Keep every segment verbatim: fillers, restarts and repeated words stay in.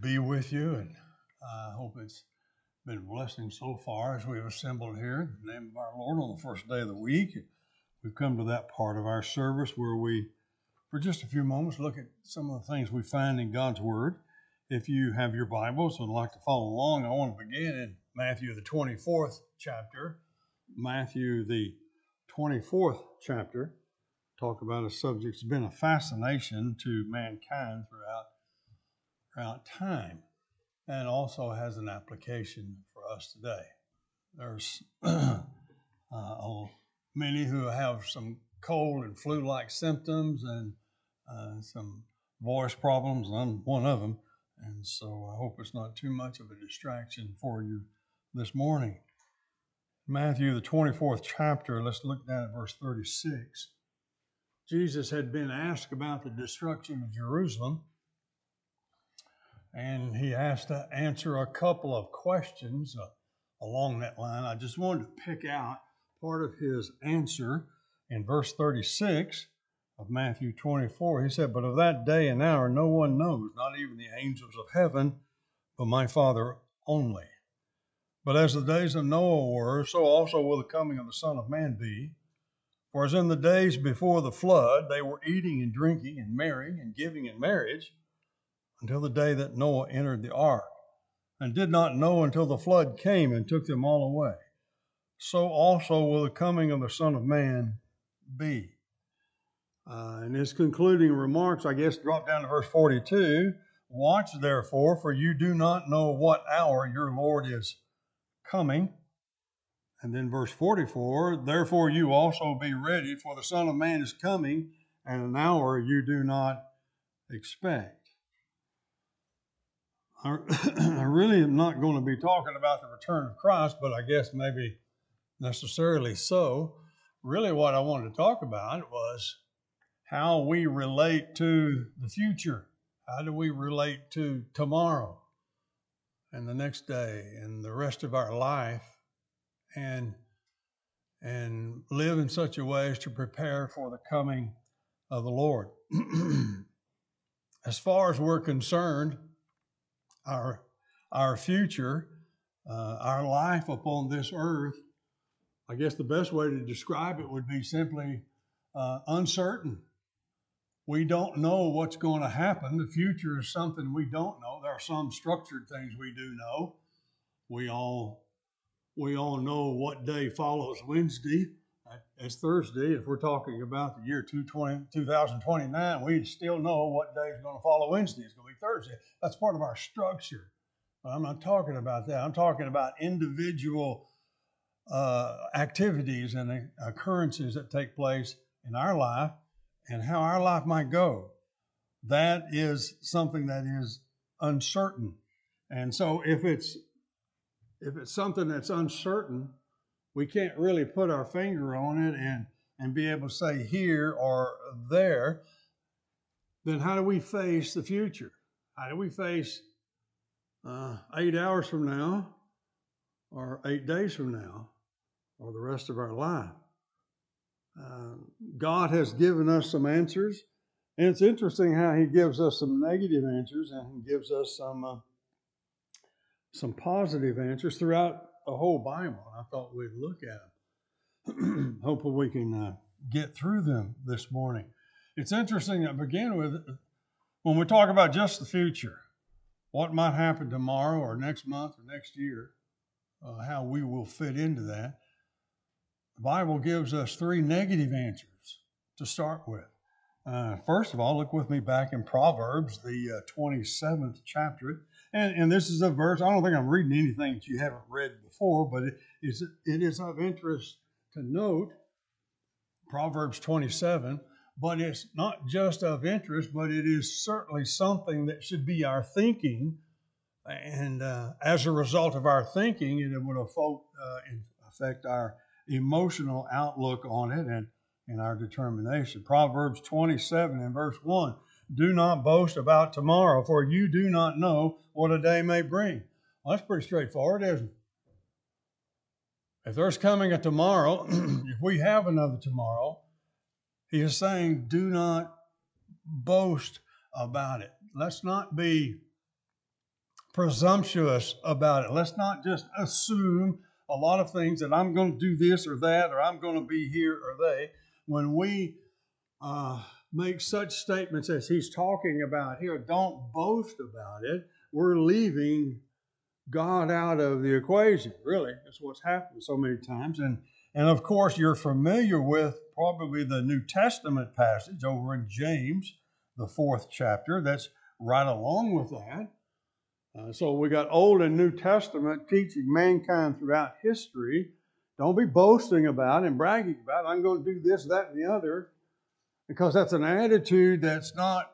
be with you, and I hope it's been a blessing so far as we've assembled here in the name of our Lord on the first day of the week. We've come to that part of our service where we, for just a few moments, look at some of the things we find in God's Word. If you have your Bibles and would like to follow along, I want to begin in Matthew the twenty-fourth chapter. Matthew the twenty-fourth chapter. Talk about a subject that's been a fascination to mankind throughout throughout time, and also has an application for us today. There's uh, many who have some cold and flu-like symptoms and uh, some voice problems, and I'm one of them, and so I hope it's not too much of a distraction for you this morning. Matthew, the twenty-fourth chapter, let's look down at verse thirty-six. Jesus had been asked about the destruction of Jerusalem, and he has to answer a couple of questions uh, along that line. I just wanted to pick out part of his answer in verse thirty-six of Matthew twenty-four. He said, "But of that day and hour no one knows, not even the angels of heaven, but my Father only. But as the days of Noah were, so also will the coming of the Son of Man be. For as in the days before the flood, they were eating and drinking and marrying and giving in marriage, until the day that Noah entered the ark, and did not know until the flood came and took them all away. So also will the coming of the Son of Man be." Uh, in his concluding remarks, I guess, drop down to verse forty-two. "Watch therefore, for you do not know what hour your Lord is coming." And then verse forty-four, "Therefore you also be ready, for the Son of Man is coming at an hour you do not expect." I really am not going to be talking about the return of Christ, but I guess maybe necessarily so. Really what I wanted to talk about was how we relate to the future. How do we relate to tomorrow and the next day and the rest of our life, and, and live in such a way as to prepare for the coming of the Lord. As far as we're concerned, Our our future, uh, our life upon this earth, I guess the best way to describe it would be simply uh, uncertain. We don't know what's going to happen. The future is something we don't know. There are some structured things we do know. We all we all know what day follows Wednesday. It's Thursday. If we're talking about the year two thousand twenty-nine, we still know what day is going to follow Wednesday. It's going to be Thursday. That's part of our structure. But I'm not talking about that. I'm talking about individual uh, activities and occurrences that take place in our life and how our life might go. That is something that is uncertain. And so if it's if it's something that's uncertain, we can't really put our finger on it and, and be able to say here or there. Then how do we face the future? How do we face uh, eight hours from now, or eight days from now, or the rest of our life? Uh, God has given us some answers, and it's interesting how he gives us some negative answers and he gives us some uh, some positive answers throughout the whole Bible. I thought we'd look at them. Hopefully we can uh, get through them this morning. It's interesting to begin with, when we talk about just the future, what might happen tomorrow or next month or next year, uh, how we will fit into that. The Bible gives us three negative answers to start with. Uh, first of all, look with me back in Proverbs, the uh, twenty-seventh chapter. And, and this is a verse, I don't think I'm reading anything that you haven't read before, but it is, it is of interest to note, Proverbs twenty-seven, but it's not just of interest, but it is certainly something that should be our thinking. And uh, as a result of our thinking, it would affect our emotional outlook on it and, and our determination. Proverbs twenty-seven and verse one, "Do not boast about tomorrow, for you do not know what a day may bring." Well, that's pretty straightforward, isn't it? If there's coming a tomorrow, if we have another tomorrow, he is saying, do not boast about it. Let's not be presumptuous about it. Let's not just assume a lot of things that I'm going to do this or that, or I'm going to be here or they. When we uh, make such statements as he's talking about here, don't boast about it. We're leaving God out of the equation. Really, that's what's happened so many times. And and of course, you're familiar with probably the New Testament passage over in James, the fourth chapter. That's right along with that. Uh, so we got Old and New Testament teaching mankind throughout history. Don't be boasting about and bragging about, I'm going to do this, that, and the other, because that's an attitude that's not,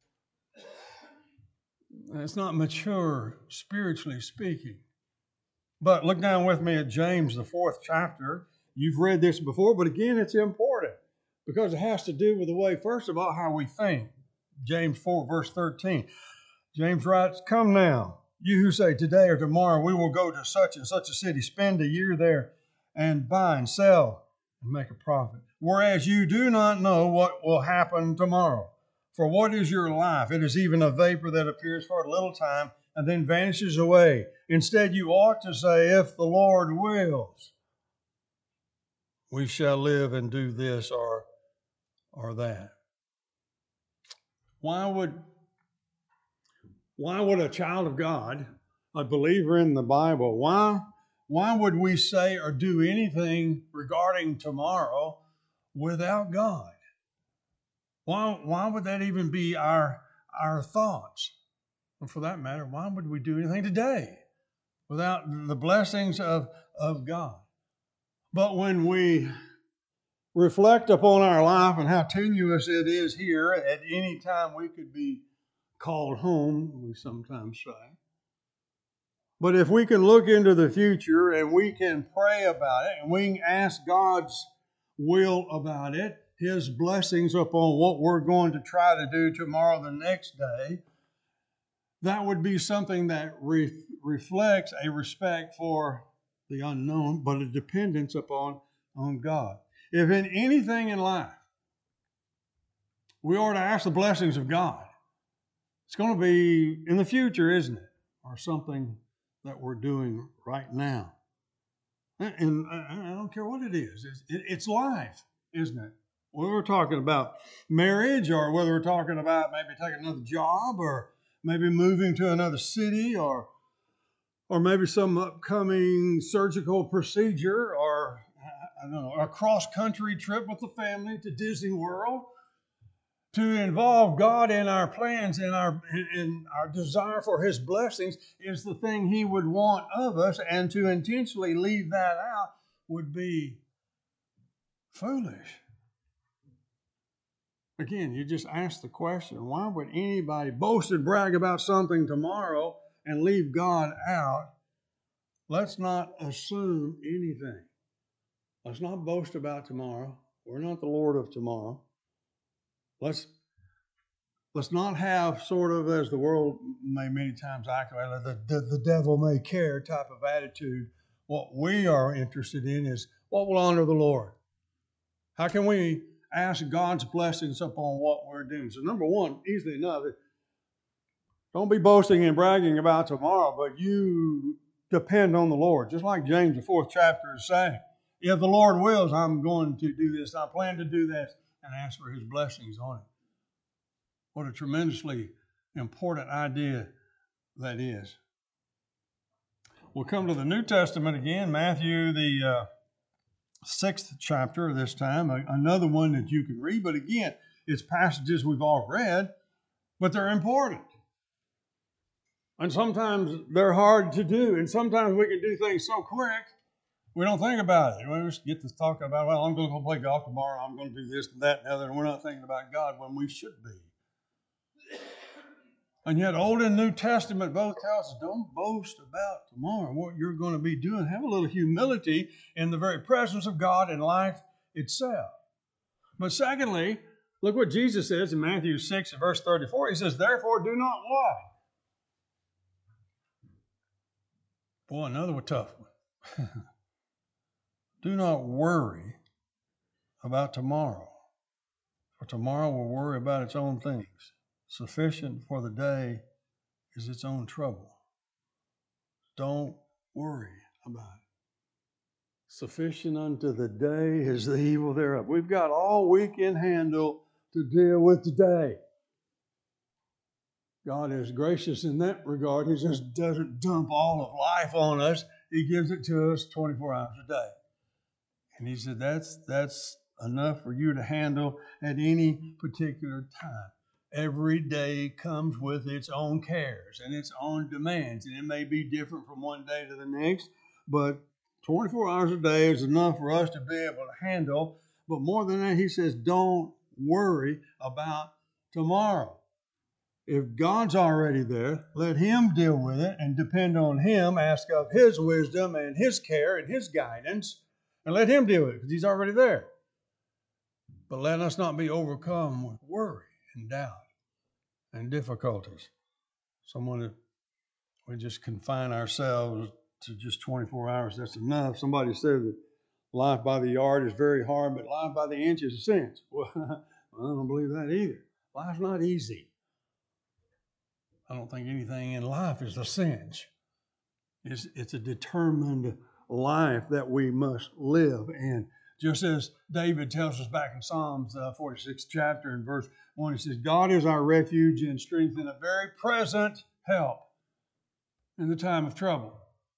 that's not mature, spiritually speaking. But look down with me at James, the fourth chapter. You've read this before, but again, it's important because it has to do with the way, first of all, how we think. James four, verse thirteen. James writes, come now, you who say today or tomorrow we will go to such and such a city, spend a year there, and buy and sell and make a profit. Whereas you do not know what will happen tomorrow. For what is your life? It is even a vapor that appears for a little time and then vanishes away. Instead, you ought to say, if the Lord wills, we shall live and do this or, or that. Why would, why would a child of God, a believer in the Bible, why, why would we say or do anything regarding tomorrow without God? Why, why would that even be our, our thoughts? And for that matter, why would we do anything today without the blessings of, of God? But when we reflect upon our life and how tenuous it is here, at any time we could be called home, we sometimes say. But if we can look into the future and we can pray about it and we can ask God's will about it, His blessings upon what we're going to try to do tomorrow, the next day, that would be something that re- reflects a respect for the unknown, but a dependence upon on God. If in anything in life we are to ask the blessings of God, it's going to be in the future, isn't it? Or something that we're doing right now. And I don't care what it is. It's life, isn't it? Whether we're talking about marriage or whether we're talking about maybe taking another job or maybe moving to another city or or maybe some upcoming surgical procedure or I don't know, a cross-country trip with the family to Disney World. To involve God in our plans and our in our desire for His blessings is the thing He would want of us, and to intentionally leave that out would be foolish. Again, you just ask the question, why would anybody boast and brag about something tomorrow and leave God out? Let's not assume anything. Let's not boast about tomorrow. We're not the Lord of tomorrow. Let's Let's not have sort of, as the world may many times act, the, the, the devil may care type of attitude. What we are interested in is what will honor the Lord. How can we ask God's blessings upon what we're doing? So number one, easily enough, don't be boasting and bragging about tomorrow, but you depend on the Lord. Just like James, the fourth chapter is saying, if the Lord wills, I'm going to do this. I plan to do this and ask for His blessings on it. What a tremendously important idea that is. We'll come to the New Testament again, Matthew, the uh, sixth chapter this time, another one that you can read. But again, it's passages we've all read, but they're important. And sometimes they're hard to do. And sometimes we can do things so quick, we don't think about it. We just get to talking about, well, I'm going to go play golf tomorrow. I'm going to do this and that and the other. And we're not thinking about God when we should be. And yet, Old and New Testament both tell us, don't boast about tomorrow, what you're going to be doing. Have a little humility in the very presence of God and life itself. But secondly, look what Jesus says in Matthew six, verse thirty-four. He says, therefore, do not what? Boy, another tough one. Do not worry about tomorrow, for tomorrow will worry about its own things. Sufficient for the day is its own trouble. Don't worry about it. Sufficient unto the day is the evil thereof. We've got all we can handle to deal with today. God is gracious in that regard. He just doesn't dump all of life on us. He gives it to us twenty-four hours a day. And he said, that's, that's enough for you to handle at any particular time. Every day comes with its own cares and its own demands. And it may be different from one day to the next, but twenty-four hours a day is enough for us to be able to handle. But more than that, he says, don't worry about tomorrow. If God's already there, let him deal with it and depend on him, ask of his wisdom and his care and his guidance, and let him deal with it because he's already there. But let us not be overcome with worry and doubt and difficulties. Someone, if we just confine ourselves to just twenty-four hours, that's enough. Somebody said that life by the yard is very hard, but life by the inch is a cinch. Well, I don't believe that either. Life's not easy. I don't think anything in life is a cinch. It's, it's a determined life that we must live in. Just as David tells us back in Psalms uh, forty-sixth chapter and verse one, he says, God is our refuge and strength and a very present help in the time of trouble.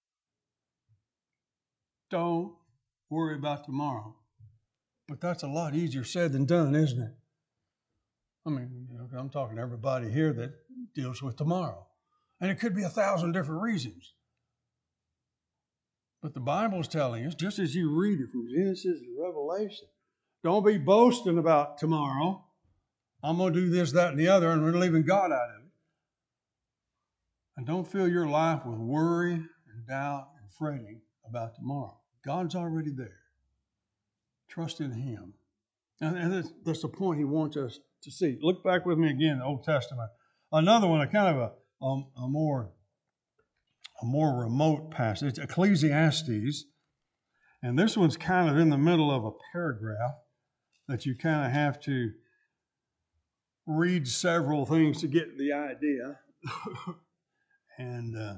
Don't worry about tomorrow. But that's a lot easier said than done, isn't it? I mean, you know, I'm talking to everybody here that deals with tomorrow. And it could be a thousand different reasons. But the Bible is telling us, just as you read it from Genesis to Revelation, don't be boasting about tomorrow. I'm going to do this, that, and the other, and we're leaving God out of it. And don't fill your life with worry and doubt and fretting about tomorrow. God's already there. Trust in him. And, and that's, that's the point he wants us to see. Look back with me again in the Old Testament. Another one, a kind of a, um, a more a more remote passage, Ecclesiastes. And this one's kind of in the middle of a paragraph that you kind of have to read several things to get the idea. and, uh,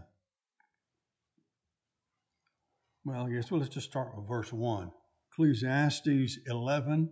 well, I guess, well, let's just start with verse one. Ecclesiastes eleven.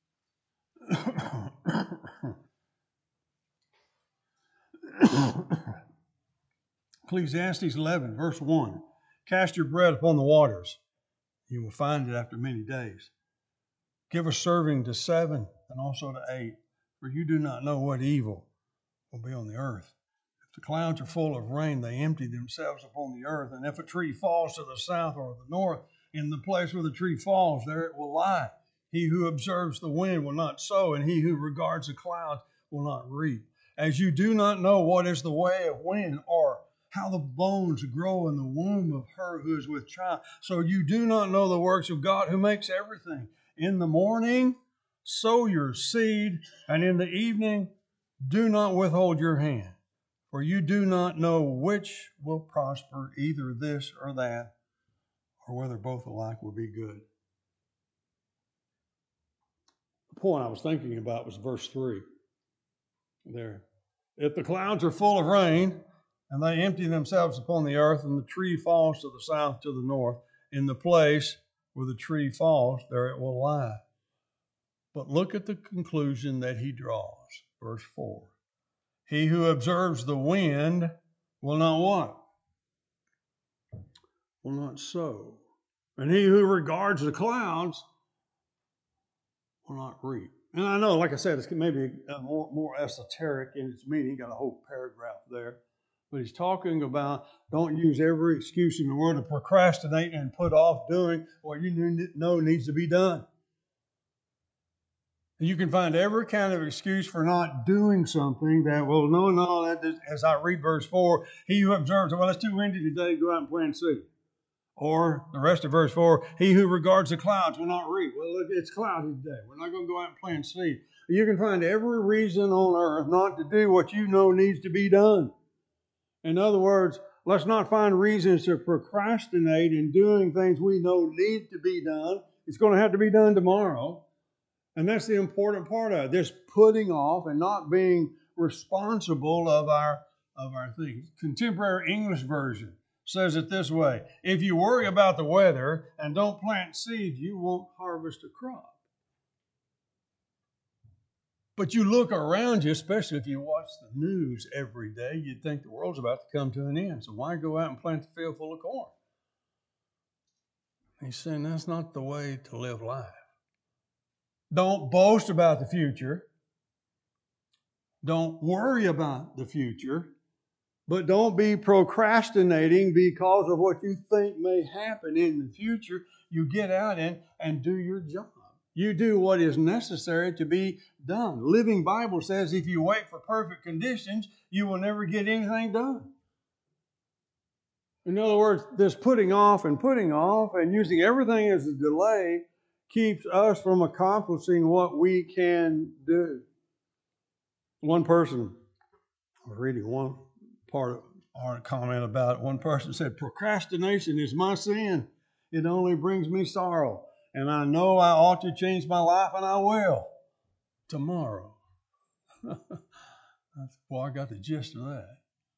Ecclesiastes eleven, verse one. Cast your bread upon the waters. You will find it after many days. Give a serving to seven and also to eight, for you do not know what evil will be on the earth. If the clouds are full of rain, they empty themselves upon the earth. And if a tree falls to the south or the north, in the place where the tree falls, there it will lie. He who observes the wind will not sow, and he who regards the clouds will not reap. As you do not know what is the way of wind, or how the bones grow in the womb of her who is with child, so you do not know the works of God who makes everything. In the morning, sow your seed, and in the evening, do not withhold your hand, for you do not know which will prosper, either this or that, or whether both alike will be good. The point I was thinking about was verse three. There. If the clouds are full of rain, and they empty themselves upon the earth, and the tree falls to the south, to the north, in the place where the tree falls, there it will lie. But look at the conclusion that he draws. Verse four. He who observes the wind will not what? Will not sow. And he who regards the clouds will not reap. And I know, like I said, it's maybe more, more esoteric in its meaning. Got a whole paragraph there. But he's talking about don't use every excuse in the world to procrastinate and put off doing what you know needs to be done. You can find every kind of excuse for not doing something that, well, no, no, that is, as I read verse four, he who observes, well, it's too windy today, go out and plant seed. Or the rest of verse four, he who regards the clouds will not reap. Well, look, it's cloudy today. We're not going to go out and plant seed. You can find every reason on earth not to do what you know needs to be done. In other words, let's not find reasons to procrastinate in doing things we know need to be done. It's going to have to be done tomorrow. And that's the important part of it. This putting off and not being responsible of our, of our things. Contemporary English version says it this way: if you worry about the weather and don't plant seeds, you won't harvest a crop. But you look around you, especially if you watch the news every day, you'd think the world's about to come to an end. So why go out and plant a field full of corn? He's saying that's not the way to live life. Don't boast about the future. Don't worry about the future. But don't be procrastinating because of what you think may happen in the future. You get out and, and do your job. You do what is necessary to be done. Living Bible says if you wait for perfect conditions, you will never get anything done. In other words, this putting off and putting off and using everything as a delay keeps us from accomplishing what we can do. One person, I was reading one part of our comment about it. One person said, procrastination is my sin. It only brings me sorrow. And I know I ought to change my life, and I will tomorrow. Boy, I got the gist of that.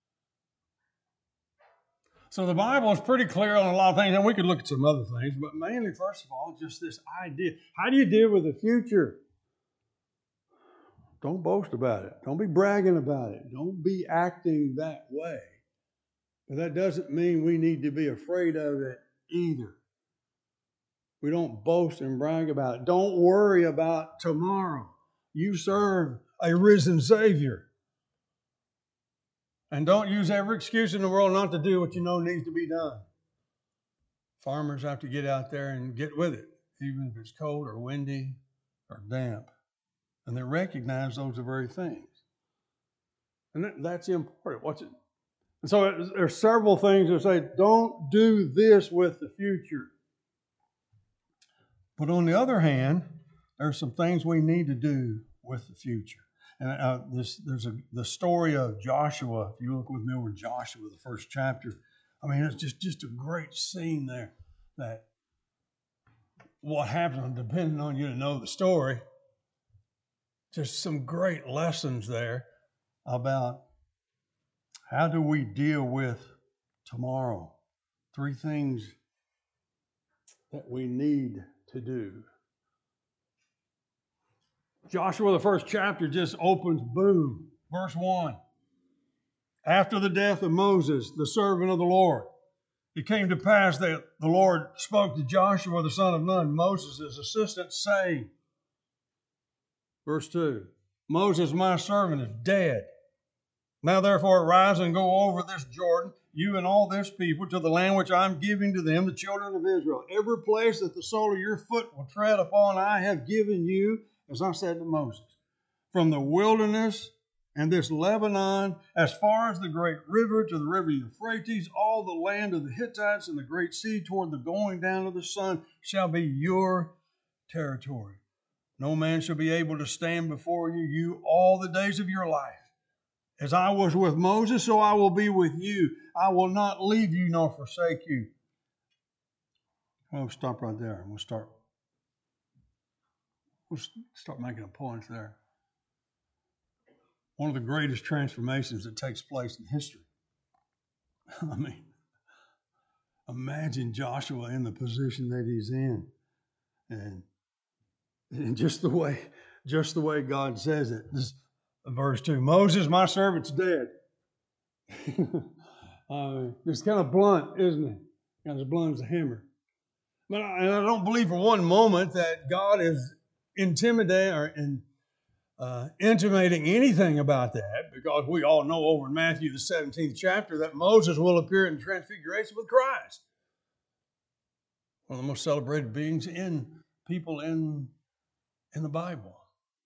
So the Bible is pretty clear on a lot of things, and we could look at some other things, but mainly, first of all, just this idea. How do you deal with the future? Don't boast about it. Don't be bragging about it. Don't be acting that way. But that doesn't mean we need to be afraid of it either. We don't boast and brag about it. Don't worry about tomorrow. You serve a risen Savior. And don't use every excuse in the world not to do what you know needs to be done. Farmers have to get out there and get with it, even if it's cold or windy or damp. And they recognize those are very things. And that, that's important. What's it? And so there's several things that say, don't do this with the future. But on the other hand, there's some things we need to do with the future. And uh, this, there's a, the story of Joshua. If you look with me over Joshua, the first chapter, I mean, it's just, just a great scene there. That what happens, depending on you to know the story, just some great lessons there about how do we deal with tomorrow. Three things that we need to do. Joshua, the first chapter, just opens, boom, verse one. After the death of Moses, the servant of the Lord, it came to pass that the Lord spoke to Joshua, the son of Nun, Moses' assistant, saying, verse two, Moses, my servant, is dead. Now therefore arise and go over this Jordan, you and all this people, to the land which I am giving to them, the children of Israel. Every place that the sole of your foot will tread upon, I have given you, as I said to Moses, from the wilderness and this Lebanon, as far as the great river to the river Euphrates, all the land of the Hittites and the great sea toward the going down of the sun shall be your territory. No man shall be able to stand before you, you all the days of your life. As I was with Moses, so I will be with you. I will not leave you nor forsake you. We'll stop right there and we'll start. We'll start making a point there. One of the greatest transformations that takes place in history. I mean, imagine Joshua in the position that he's in. And, and just the way, just the way God says it. This, verse two, Moses, my servant's dead. uh, it's kind of blunt, isn't it? Kind of as blunt as a hammer. But I, and I don't believe for one moment that God is intimidating or in, uh, intimating anything about that, because we all know over in Matthew, the seventeenth chapter, that Moses will appear in transfiguration with Christ. One of the most celebrated beings in people in, in the Bible.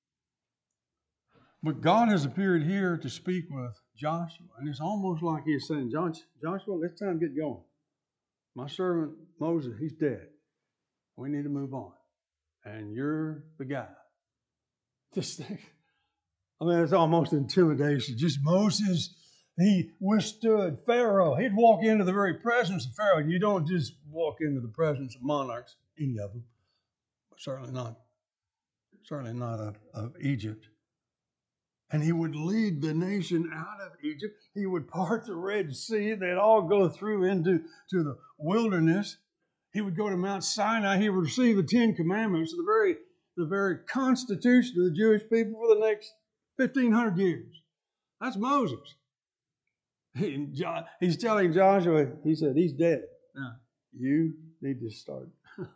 But God has appeared here to speak with Joshua. And it's almost like he's saying, Joshua, it's time to get going. My servant Moses, he's dead. We need to move on. And you're the guy. Just think. I mean, it's almost intimidation. Just Moses, he withstood Pharaoh. He'd walk into the very presence of Pharaoh. You don't just walk into the presence of monarchs, any of them. But certainly not, certainly not of, of Egypt. And he would lead the nation out of Egypt. He would part the Red Sea. They'd all go through into to the wilderness. He would go to Mount Sinai. He would receive the Ten Commandments, the very, the very constitution of the Jewish people for the next fifteen hundred years. That's Moses. He, he's telling Joshua, he said, he's dead. Now, you need to start.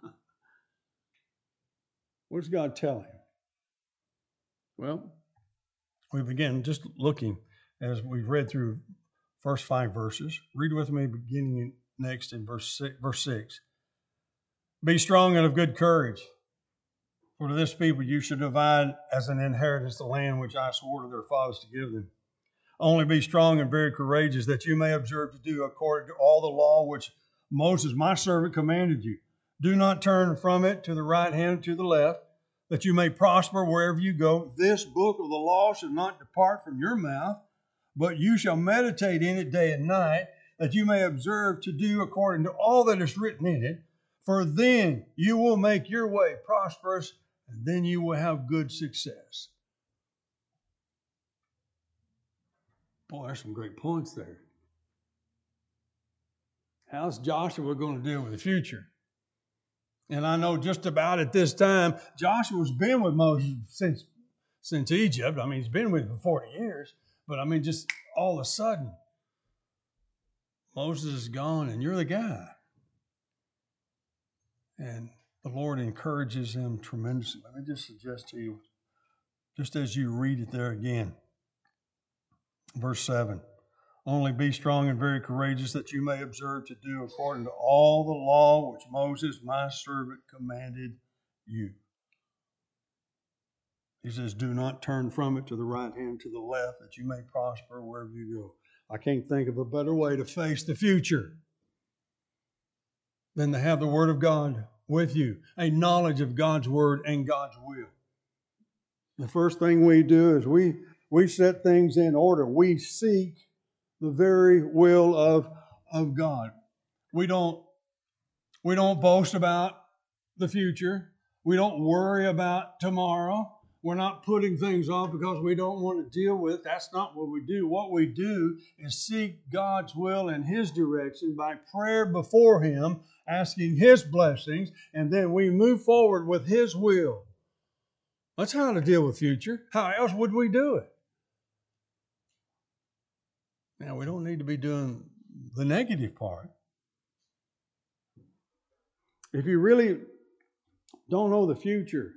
What's God telling him? Well, we begin just looking as we've read through first five verses. Read with me beginning next in verse six, verse six. Be strong and of good courage, for to this people you shall divide as an inheritance the land which I swore to their fathers to give them. Only be strong and very courageous, that you may observe to do according to all the law which Moses my servant commanded you. Do not turn from it to the right hand or to the left, that you may prosper wherever you go. This book of the law shall not depart from your mouth, but you shall meditate in it day and night, that you may observe to do according to all that is written in it. For then you will make your way prosperous, and then you will have good success. Boy, there's some great points there. How's Joshua going to deal with the future? And I know just about at this time, Joshua's been with Moses since, since Egypt. I mean, he's been with him for forty years. But I mean, just all of a sudden, Moses is gone and you're the guy. And the Lord encourages him tremendously. Let me just suggest to you, just as you read it there again, verse seven. Only be strong and very courageous, that you may observe to do according to all the law which Moses, my servant, commanded you. He says, do not turn from it to the right hand, to the left, that you may prosper wherever you go. I can't think of a better way to face the future than to have the Word of God with you, a knowledge of God's Word and God's will. The first thing we do is we, we set things in order. We seek the very will of, of God. We don't, we don't boast about the future. We don't worry about tomorrow. We're not putting things off because we don't want to deal with it. That's not what we do. What we do is seek God's will and His direction by prayer before Him, asking His blessings, and then we move forward with His will. That's how to deal with future. How else would we do it? Now, we don't need to be doing the negative part. If you really don't know the future,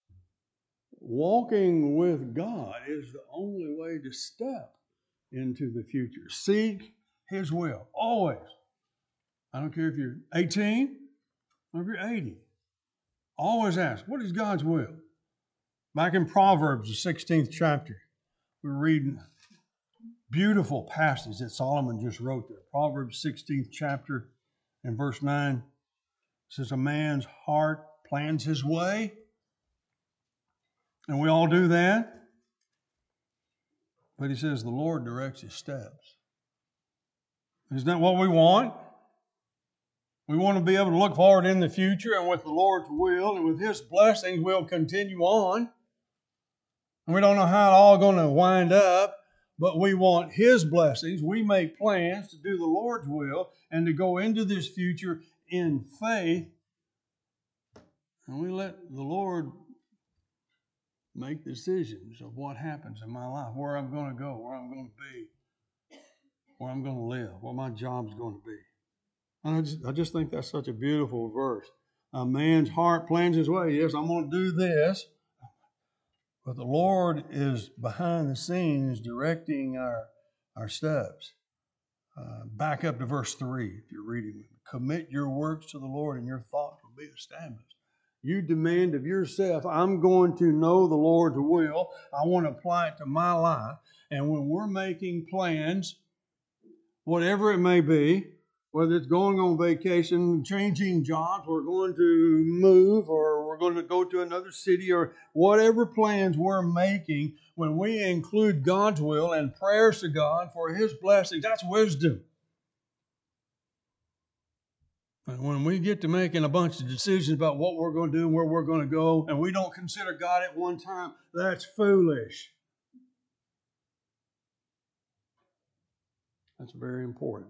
walking with God is the only way to step into the future. Seek His will, always. I don't care if you're eighteen or if you're eighty. Always ask, what is God's will? Back in Proverbs, the sixteenth chapter, we're reading beautiful passage that Solomon just wrote there. Proverbs sixteenth chapter and verse nine says, a man's heart plans his way. And we all do that. But he says the Lord directs his steps. Isn't that what we want? We want to be able to look forward in the future, and with the Lord's will and with His blessings, we'll continue on. And we don't know how it's all going to wind up, but we want His blessings. We make plans to do the Lord's will and to go into this future in faith. And we let the Lord make decisions of what happens in my life, where I'm going to go, where I'm going to be, where I'm going to live, what my job's going to be. And I just, I just think that's such a beautiful verse. A man's heart plans his way. Yes, I'm going to do this. But the Lord is behind the scenes directing our, our steps. Uh, back up to verse three, if you're reading with me. Commit your works to the Lord, and your thoughts will be established. You demand of yourself, I'm going to know the Lord's will. I want to apply it to my life. And when we're making plans, whatever it may be, whether it's going on vacation, changing jobs, we're going to move, or we're going to go to another city, or whatever plans we're making, when we include God's will and prayers to God for His blessings, that's wisdom. And when we get to making a bunch of decisions about what we're going to do and where we're going to go, and we don't consider God at one time, that's foolish. That's very important.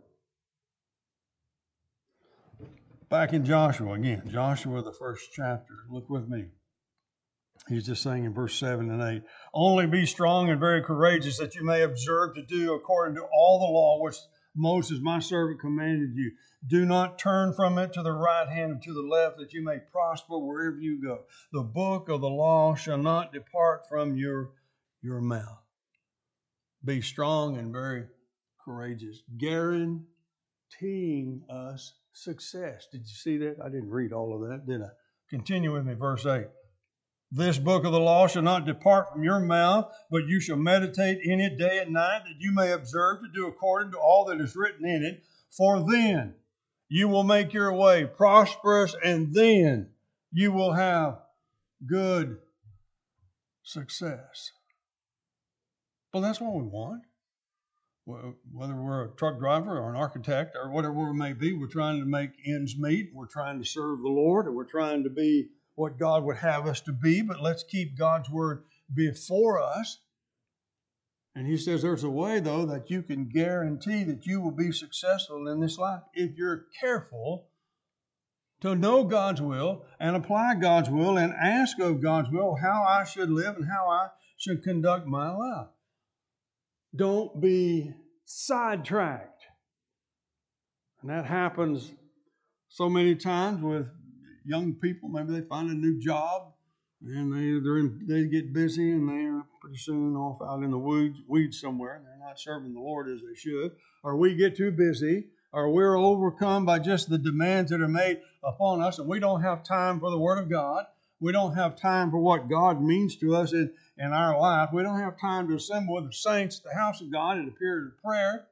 Back in Joshua again, Joshua, the first chapter. Look with me. He's just saying in verse seven and eight, only be strong and very courageous, that you may observe to do according to all the law which Moses, my servant, commanded you. Do not turn from it to the right hand or to the left, that you may prosper wherever you go. The book of the law shall not depart from your, your mouth. Be strong and very courageous, guaranteeing us success. Did you see that? I didn't read all of that, did I? Continue with me, verse eight. This book of the law shall not depart from your mouth, but you shall meditate in it day and night, that you may observe to do according to all that is written in it. For then you will make your way prosperous, and then you will have good success. Well, that's what we want. Whether we're a truck driver or an architect or whatever it may be, we're trying to make ends meet. We're trying to serve the Lord, and we're trying to be what God would have us to be, but let's keep God's word before us. And he says there's a way, though, that you can guarantee that you will be successful in this life if you're careful to know God's will and apply God's will and ask of God's will how I should live and how I should conduct my life. Don't be sidetracked. And that happens so many times with young people. Maybe they find a new job and they they're in, they get busy and they're pretty soon off out in the weeds, weeds somewhere, and they're not serving the Lord as they should. Or we get too busy, or we're overcome by just the demands that are made upon us, and we don't have time for the Word of God. We don't have time for what God means to us in, in our life. We don't have time to assemble with the saints at the house of God in a period of prayer.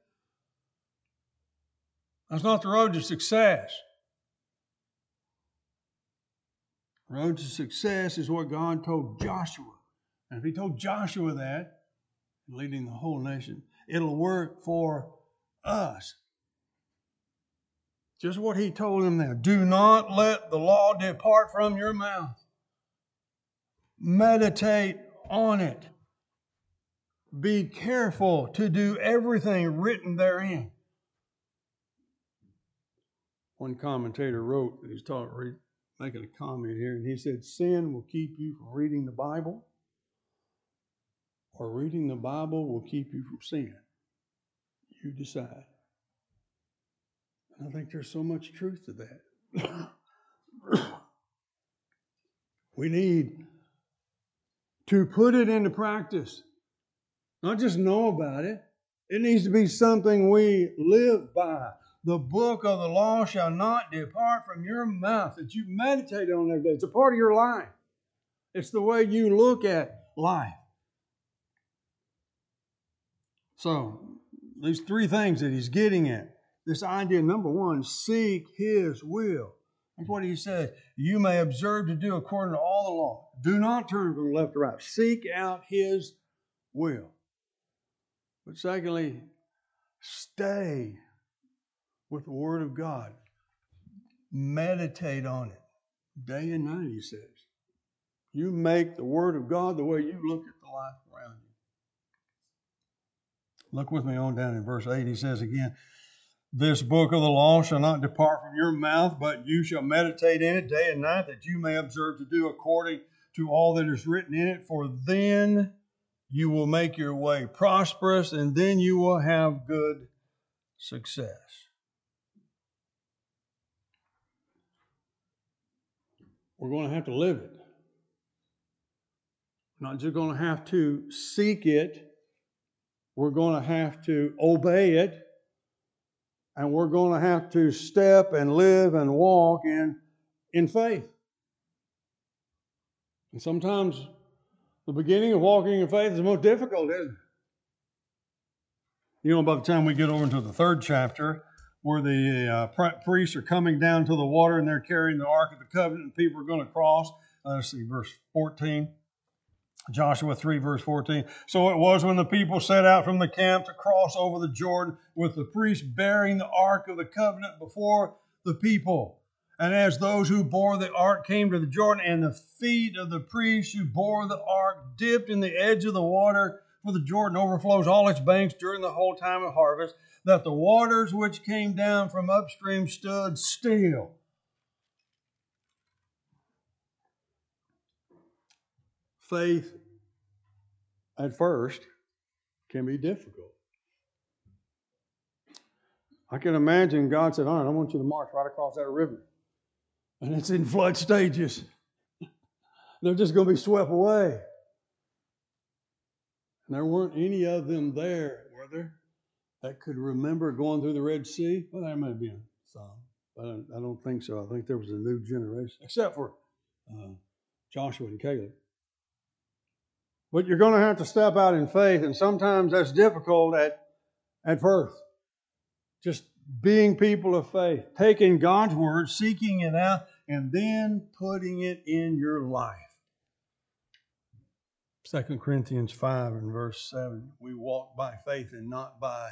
That's not the road to success. The road to success is what God told Joshua. And if he told Joshua that, leading the whole nation, it'll work for us. Just what he told him there. Do not let the law depart from your mouth. Meditate on it. Be careful to do everything written therein. One commentator wrote, he's taught, making a comment here, and he said, sin will keep you from reading the Bible, or reading the Bible will keep you from sin. You decide. And I think there's so much truth to that. We need to put it into practice. Not just know about it. It needs to be something we live by. The book of the law shall not depart from your mouth, that you meditate on every day. It's a part of your life. It's the way you look at life. So, these three things that he's getting at. This idea, number one, seek his will. That's what he says. You may observe to do according to all the law. Do not turn from left to right. Seek out his will. But secondly, stay with the Word of God. Meditate on it day and night, he says. You make the Word of God the way you look at the life around you. Look with me on down in verse eight. He says again, this book of the law shall not depart from your mouth, but you shall meditate in it day and night, that you may observe to do according to all that is written in it. For then you will make your way prosperous, and then you will have good success. We're going to have to live it. We're not just going to have to seek it. We're going to have to obey it. And we're going to have to step and live and walk in, in faith. And sometimes the beginning of walking in faith is the most difficult, isn't it? You know, by the time we get over into the third chapter, where the uh, priests are coming down to the water and they're carrying the Ark of the Covenant and people are going to cross. Uh, let's see, verse fourteen. Joshua three, verse fourteen. So it was when the people set out from the camp to cross over the Jordan, with the priests bearing the Ark of the Covenant before the people. And as those who bore the ark came to the Jordan, and the feet of the priests who bore the ark dipped in the edge of the water, for the Jordan overflows all its banks during the whole time of harvest, that the waters which came down from upstream stood still. Faith, at first, can be difficult. I can imagine God said, all right, I want you to march right across that river. And it's in flood stages. They're just going to be swept away. And there weren't any of them there, were there, that could remember going through the Red Sea? Well, there may have been some, but I don't think so. I think there was a new generation, except for uh, Joshua and Caleb. But you're going to have to step out in faith, and sometimes that's difficult at, at first. Just being people of faith, taking God's word, seeking it out, and then putting it in your life. Second Corinthians five and verse seven, we walk by faith and not by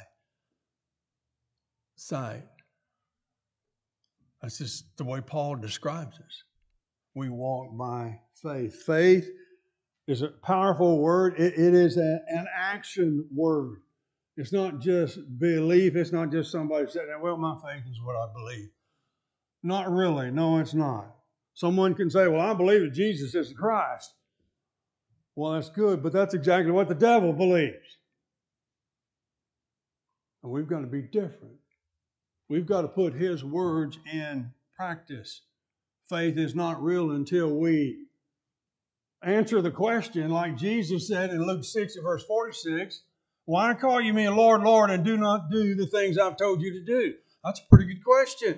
sight. That's just the way Paul describes us. We walk by faith. Faith is a powerful word. It, it is a, an action word. It's not just belief. It's not just somebody saying, well, my faith is what I believe. Not really. No, it's not. Someone can say, well, I believe that Jesus is the Christ. Well, that's good, but that's exactly what the devil believes. And we've got to be different. We've got to put his words in practice. Faith is not real until we answer the question like Jesus said in Luke six and verse forty-six. Why call you me Lord, Lord, and do not do the things I've told you to do? That's a pretty good question.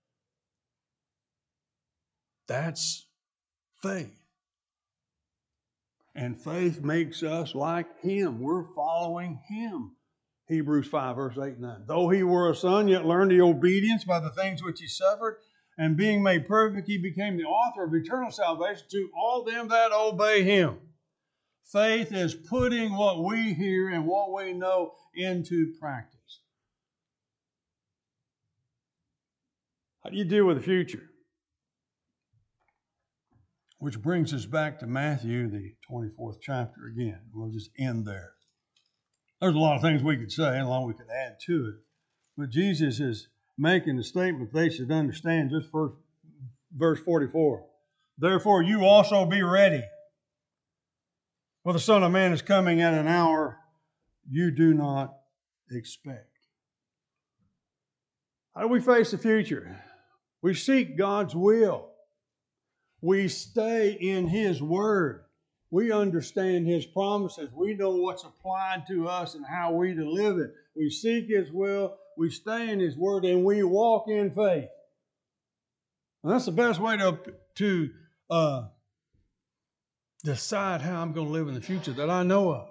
That's faith. And faith makes us like him. We're following him. Hebrews five, verse eight and nine. Though he were a son, yet learned the obedience by the things which he suffered, and being made perfect, he became the author of eternal salvation to all them that obey him. Faith is putting what we hear and what we know into practice. How do you deal with the future? Which brings us back to Matthew, the twenty-fourth chapter again. We'll just end there. There's a lot of things we could say and a lot we could add to it. But Jesus is making a statement they should understand just for verse forty-four. Therefore you also be ready. For the Son of Man is coming at an hour you do not expect. How do we face the future? We seek God's will. We stay in his word. We understand his promises. We know what's applied to us and how we to live it. We seek his will. We stay in his word, and we walk in faith. And that's the best way to, to uh, decide how I'm going to live in the future that I know of.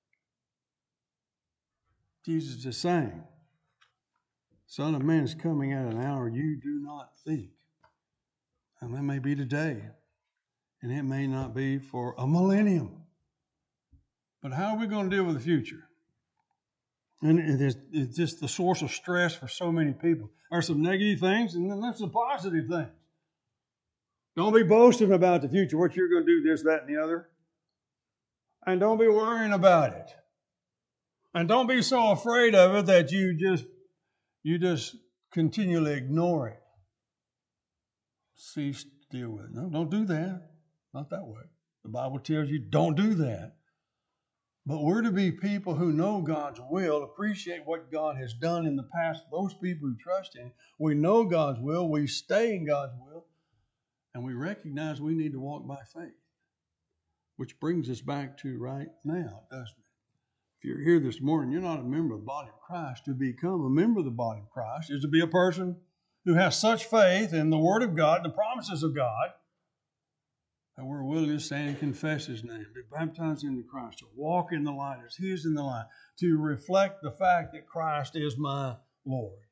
Jesus is saying, Son of Man is coming at an hour you do not think. And that may be today. And it may not be for a millennium. But how are we going to deal with the future? And it is, it's just the source of stress for so many people. There's some negative things, and then there's some positive things. Don't be boasting about the future, what you're going to do, this, that, and the other. And don't be worrying about it. And don't be so afraid of it that you just, you just continually ignore it. Cease to deal with it. No, don't do that. Not that way. The Bible tells you don't do that. But we're to be people who know God's will, appreciate what God has done in the past. Those people who trust in Him, we know God's will, we stay in God's will, and we recognize we need to walk by faith. Which brings us back to right now, doesn't it? If you're here this morning, you're not a member of the body of Christ. To become a member of the body of Christ is to be a person who has such faith in the Word of God, the promises of God, that we're willing to stand and confess His name, be baptized into Christ, to walk in the light as He is in the light, to reflect the fact that Christ is my Lord.